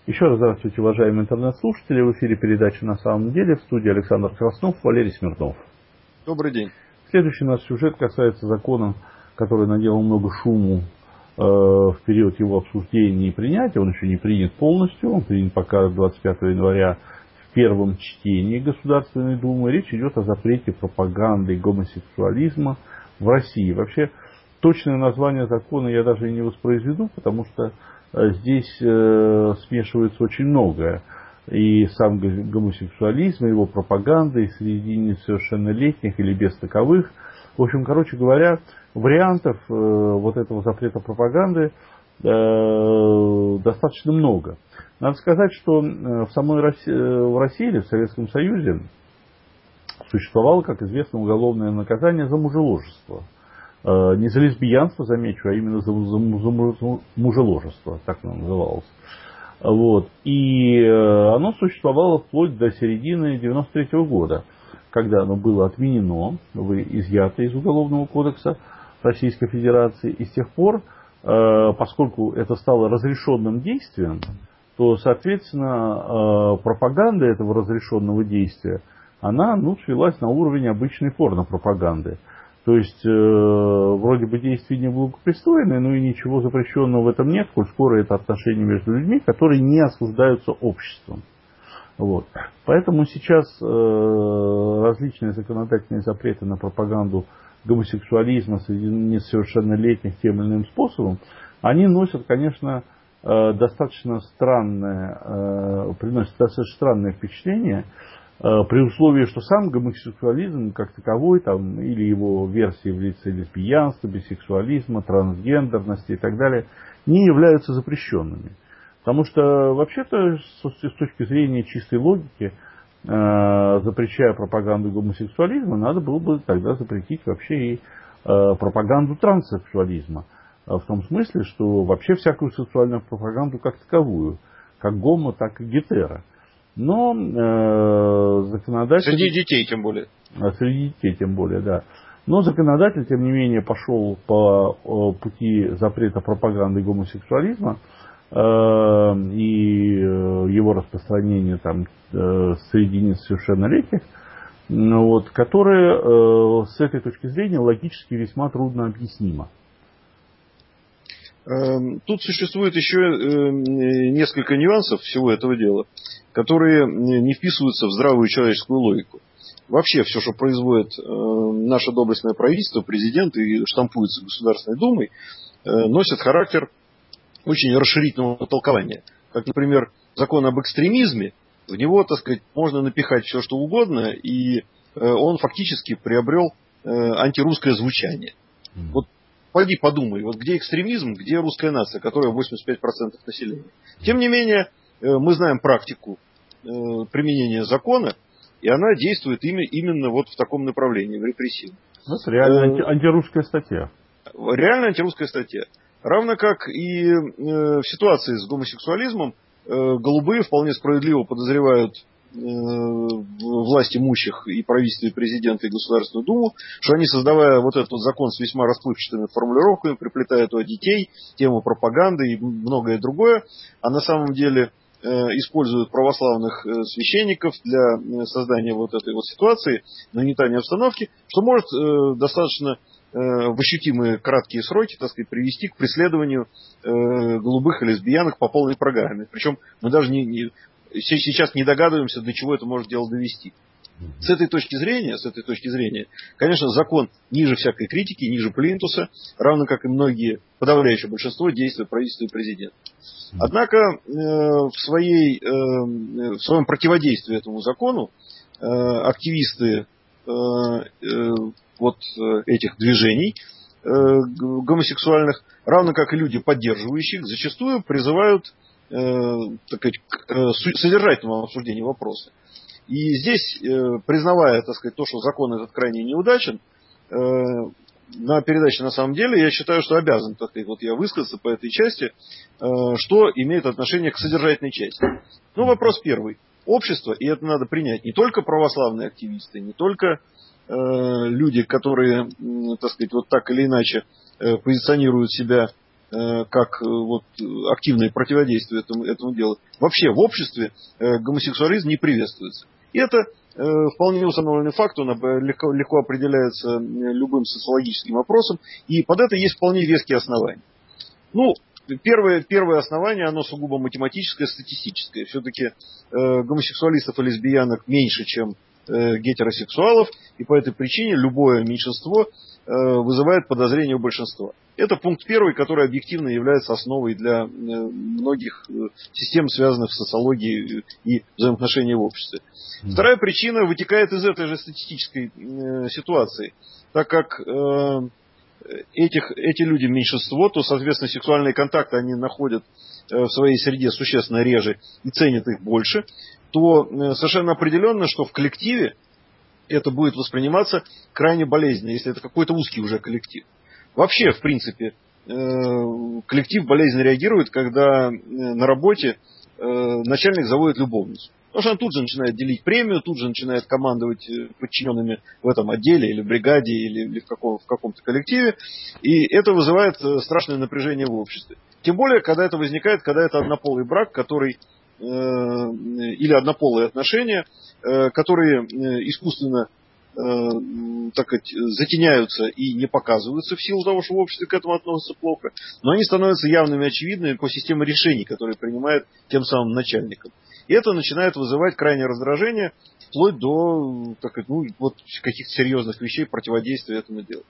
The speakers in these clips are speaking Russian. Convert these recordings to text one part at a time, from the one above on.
Еще раз здравствуйте, уважаемые интернет-слушатели. В эфире передача «На самом деле». В студии Александр Краснов, Валерий Смирнов. Добрый день. Следующий наш сюжет касается закона, который наделал много шуму в период его обсуждения и принятия. Он еще не принят полностью. Он принят пока 25 января в первом чтении Государственной Думы. Речь идет о запрете пропаганды гомосексуализма в России. Вообще, точное название закона я даже не воспроизведу, потому что здесь смешивается очень многое. И сам гомосексуализм, и его пропаганда, и среди несовершеннолетних или без таковых. В общем, короче говоря, вариантов вот этого запрета пропаганды достаточно много. Надо сказать, что в самой России, в России или в Советском Союзе существовало, как известно, уголовное наказание за мужеложество. Не за лесбиянство, замечу, а именно за мужеложество, так оно называлось. Вот. И оно существовало вплоть до середины 1993 года, когда оно было отменено, изъято из Уголовного кодекса Российской Федерации. И с тех пор, поскольку это стало разрешенным действием, то, соответственно, пропаганда этого разрешенного действия, она свелась на уровень обычной порнопропаганды. То есть, вроде бы действие неблагопристойное, но и ничего запрещенного в этом нет, коль скоро это отношения между людьми, которые не осуждаются обществом. Вот. Поэтому сейчас различные законодательные запреты на пропаганду гомосексуализма среди несовершеннолетних тем или иным способом, они носят, конечно, достаточно приносят достаточно странное впечатление, при условии, что сам гомосексуализм как таковой, там, или его версии в лице лесбиянства, бисексуализма, трансгендерности и так далее, не являются запрещенными. Потому что, вообще-то, с точки зрения чистой логики, запрещая пропаганду гомосексуализма, надо было бы тогда запретить вообще и пропаганду транссексуализма. В том смысле, что вообще всякую сексуальную пропаганду как таковую, как гомо, так и гетеро. Но законодатель... Среди детей тем более. Среди детей тем более, да. Но законодатель, тем не менее, пошел по пути запрета пропаганды гомосексуализма и его распространения там среди несовершеннолетних, которое с этой точки зрения логически весьма трудно объяснимо. Тут существует еще несколько нюансов всего этого дела, которые не вписываются в здравую человеческую логику. Вообще все, что производит наше доблестное правительство, президент и штампуется Государственной Думой, носит характер очень расширительного толкования. Как, например, закон об экстремизме, в него, так сказать, можно напихать все, что угодно, и он фактически приобрел антирусское звучание. Вот пойди подумай, вот где экстремизм, где русская нация, которая 85% населения. Тем не менее, мы знаем практику применения закона, и она действует именно вот в таком направлении, в репрессивном. Это реально антирусская статья. Реально антирусская статья. Равно как и в ситуации с гомосексуализмом, голубые вполне справедливо подозревают власть имущих и правительство, и президента, и Государственную Думу, что они, создавая вот этот закон с весьма расплывчатыми формулировками, приплетая туда детей, тему пропаганды и многое другое, а на самом деле используют православных священников для создания вот этой вот ситуации, нагнетания обстановки, что может достаточно в ощутимые краткие сроки, так сказать, привести к преследованию голубых и лесбиянок по полной программе. Причем мы даже сейчас не догадываемся, до чего это может дело довести. С этой точки зрения, конечно, закон ниже всякой критики, ниже плинтуса, равно как и многие, подавляющее большинство действий правительства и президента. Однако в своем противодействии этому закону активисты вот этих движений гомосексуальных, равно как и люди, поддерживающих, зачастую призывают так сказать, к содержательному обсуждению вопроса. И здесь, признавая, так сказать, то, что закон этот крайне неудачен, на передаче на самом деле я считаю, что обязан, так сказать, вот я высказаться по этой части, что имеет отношение к содержательной части. Ну, вопрос первый. Общество, и это надо принять, не только православные активисты, не только люди, которые, так сказать, вот так или иначе позиционируют себя как вот активное противодействие этому делу. Вообще в обществе гомосексуализм не приветствуется. И это вполне установленный факт, он легко определяется любым социологическим опросом, и под это есть вполне веские основания. Ну, первое основание, оно сугубо математическое, статистическое. Все-таки гомосексуалистов и лесбиянок меньше, чем гетеросексуалов, и по этой причине любое меньшинство вызывает подозрение у большинства. Это пункт первый, который объективно является основой для многих систем, связанных с социологией и взаимоотношениями в обществе. Вторая причина вытекает из этой же статистической ситуации. Так как эти люди меньшинство, то, соответственно, сексуальные контакты они находят в своей среде существенно реже и ценят их больше, то совершенно определенно, что в коллективе это будет восприниматься крайне болезненно, если это какой-то узкий уже коллектив. Вообще, в принципе, коллектив болезненно реагирует, когда на работе начальник заводит любовницу. Потому что он тут же начинает делить премию, тут же начинает командовать подчиненными в этом отделе или бригаде или в каком-то коллективе. И это вызывает страшное напряжение в обществе. Тем более, когда это возникает, когда это однополый брак, или однополые отношения, которые искусственно так сказать, затеняются и не показываются в силу того, что в обществе к этому относятся плохо, но они становятся явными и очевидными по системе решений, которые принимает тем самым начальником. И это начинает вызывать крайнее раздражение, вплоть до так сказать, каких-то серьезных вещей противодействия этому делу.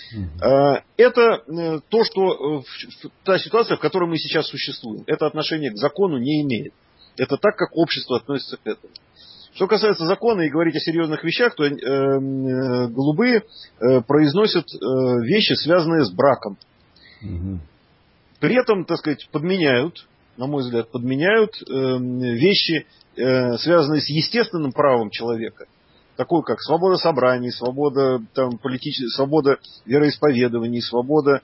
Это та ситуация, в которой мы сейчас существуем. Это отношение к закону не имеет. Это так, как общество относится к этому. Что касается закона и говорить о серьезных вещах, то голубые произносят вещи, связанные с браком. При этом, так сказать, подменяют, на мой взгляд, вещи, связанные с естественным правом человека, такое как свобода собраний, свобода свобода вероисповеданий, свобода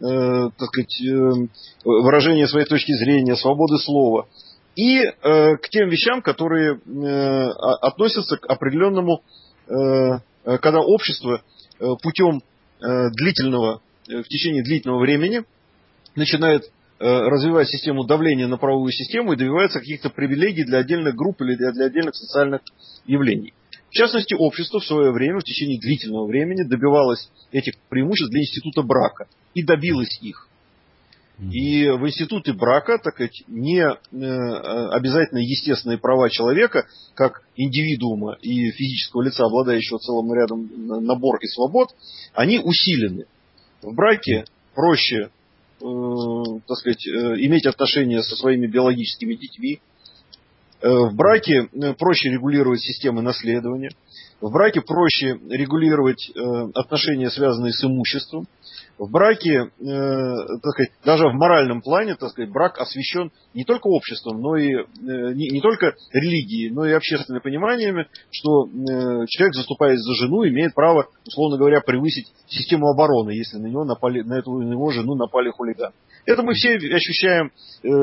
выражения своей точки зрения, свободы слова. И к тем вещам, которые относятся к определенному, когда общество путем в течение длительного времени начинает развивать систему давления на правовую систему и добивается каких-то привилегий для отдельных групп или для отдельных социальных явлений. В частности, общество в свое время, в течение длительного времени, добивалось этих преимуществ для института брака и добилось их. И в институте брака, так сказать, не обязательно естественные права человека, как индивидуума и физического лица, обладающего целым рядом набор и свобод, они усилены. В браке проще, так сказать, иметь отношения со своими биологическими детьми. В браке проще регулировать системы наследования. В браке проще регулировать отношения, связанные с имуществом. В браке, так сказать, даже в моральном плане, так сказать, брак освящен не только обществом, но и не только религией, но и общественными пониманиями, что человек, заступаясь за жену, имеет право, условно говоря, превысить систему обороны, если на его жену напали хулиганы. Это мы все ощущаем.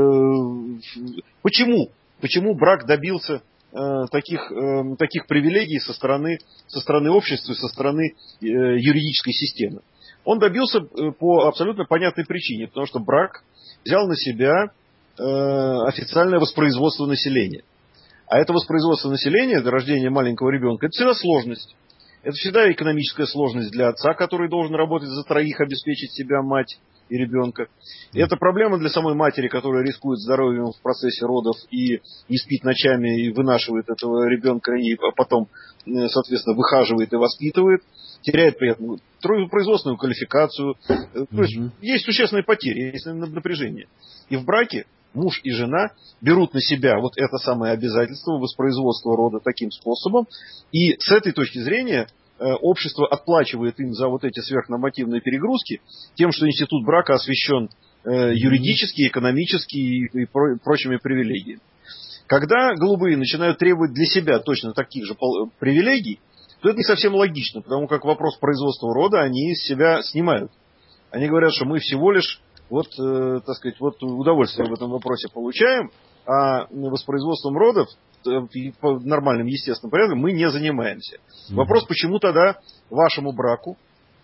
Почему брак добился таких привилегий со стороны общества, со стороны юридической системы? Он добился по абсолютно понятной причине, потому что брак взял на себя официальное воспроизводство населения. А это воспроизводство населения, это рождение маленького ребенка, это всегда сложность. Это всегда экономическая сложность для отца, который должен работать за троих, обеспечить себя, мать и ребенка. И это проблема для самой матери, которая рискует здоровьем в процессе родов и не спит ночами и вынашивает этого ребенка, и потом, соответственно, выхаживает и воспитывает. Теряет при этом производственную квалификацию. То есть существенные потери, есть напряжение. И в браке муж и жена берут на себя вот это самое обязательство воспроизводства рода таким способом. И с этой точки зрения общество отплачивает им за вот эти сверхнормативные перегрузки тем, что институт брака освящен юридически, экономически и прочими привилегиями. Когда голубые начинают требовать для себя точно таких же привилегий, то это не совсем логично, потому как вопрос производства рода они из себя снимают. Они говорят, что мы всего лишь так сказать, удовольствие в этом вопросе получаем, а воспроизводством родов по нормальным естественным порядкам мы не занимаемся. Вопрос, почему тогда вашему браку,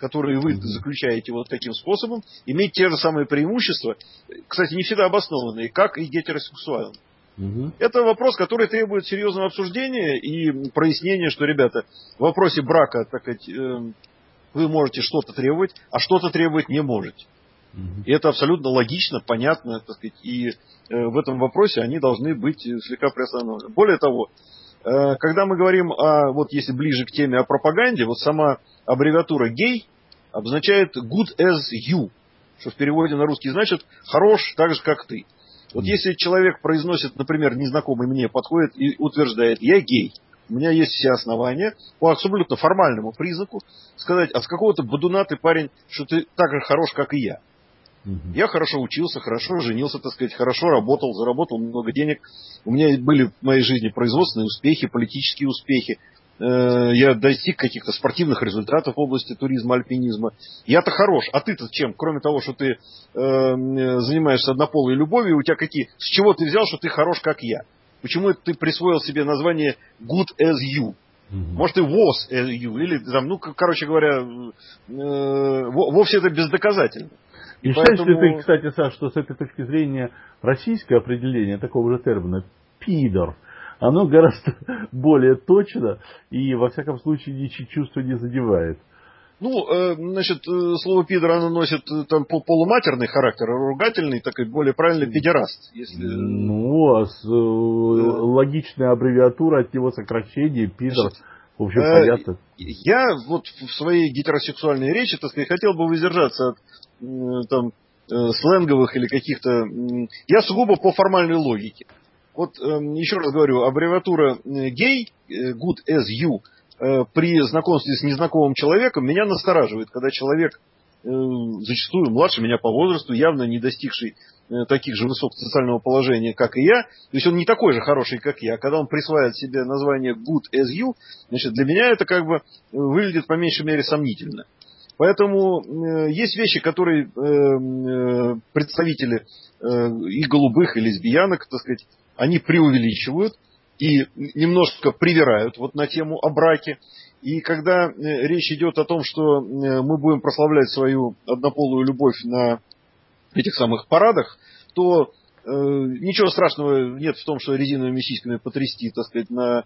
которые вы заключаете вот таким способом, иметь те же самые преимущества, кстати, не всегда обоснованные, как и гетеросексуалам. Это вопрос, который требует серьезного обсуждения и прояснения, что, ребята, в вопросе брака, так сказать, вы можете что-то требовать, а что-то требовать не можете. И это абсолютно логично, понятно, так сказать, и в этом вопросе они должны быть слегка приостановлены. Более того, когда мы говорим вот если ближе к теме о пропаганде, вот сама аббревиатура «гей» обозначает good as you, что в переводе на русский значит «хорош так же, как ты». Вот если человек произносит, например, незнакомый мне, подходит и утверждает «я гей», у меня есть все основания по абсолютно формальному признаку сказать, а с какого-то бодуна ты, парень, что ты так же хорош, как и я. Я хорошо учился, хорошо женился, так сказать, хорошо работал, заработал много денег. У меня были в моей жизни производственные успехи, политические успехи. Я достиг каких-то спортивных результатов в области туризма, альпинизма. Я-то хорош, а ты-то чем? Кроме того, что ты занимаешься однополой любовью, у тебя какие? С чего ты взял, что ты хорош, как я? Почему это ты присвоил себе название good as you? Может, и was as you? Или там, ну, короче говоря, вовсе это бездоказательно. И считаешь ли ты, кстати, Саш, что с этой точки зрения российское определение такого же термина «пидор», оно гораздо более точно и, во всяком случае, ничьи чувства не задевает? Ну, значит, слово «пидор» оно носит там полуматерный характер, а ругательный, так и более правильно «педераст». Если... Ну, а логичная аббревиатура от него сокращение «пидор». Значит, в общем, понятно. Я вот в своей гетеросексуальной речи, так сказать, хотел бы воздержаться от там, сленговых или каких-то... Я сугубо по формальной логике. Вот еще раз говорю, аббревиатура «гей», «good as you», при знакомстве с незнакомым человеком меня настораживает, когда человек, зачастую младше меня по возрасту, явно не достигший таких же высот социального положения, как и я, то есть он не такой же хороший, как я, когда он присваивает себе название good as you, значит, для меня это как бы выглядит по меньшей мере сомнительно. Поэтому есть вещи, которые представители и голубых, и лесбиянок, так сказать, они преувеличивают и немножко привирают вот на тему о браке. И когда речь идет о том, что мы будем прославлять свою однополую любовь на этих самых парадах, то ничего страшного нет в том, что резиновыми сиськами потрясти, так сказать, на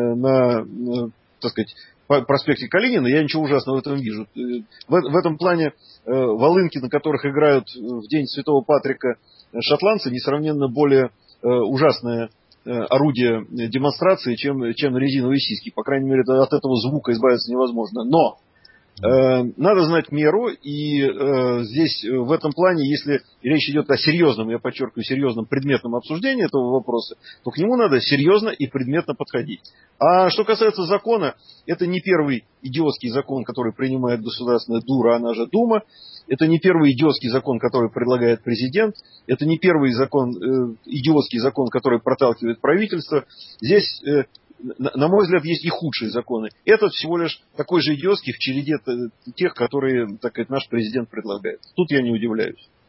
так сказать, проспекте Калинина. Я ничего ужасного в этом вижу. В этом плане волынки, на которых играют в день Святого Патрика шотландцы, несравненно более ужасное орудие демонстрации, чем резиновые сиськи. По крайней мере, от этого звука избавиться невозможно. Но надо знать меру, и здесь в этом плане, если речь идет о серьезном, я подчеркиваю, серьезном предметном обсуждении этого вопроса, то к нему надо серьезно и предметно подходить. А что касается закона, это не первый идиотский закон, который принимает государственная дура, она же Дума. Это не первый идиотский закон, который предлагает президент. Это не первый идиотский закон, который проталкивает правительство. Здесь, на мой взгляд, есть и худшие законы. Этот всего лишь такой же идиотский в череде тех, которые, так сказать, наш президент предлагает. Тут я не удивляюсь.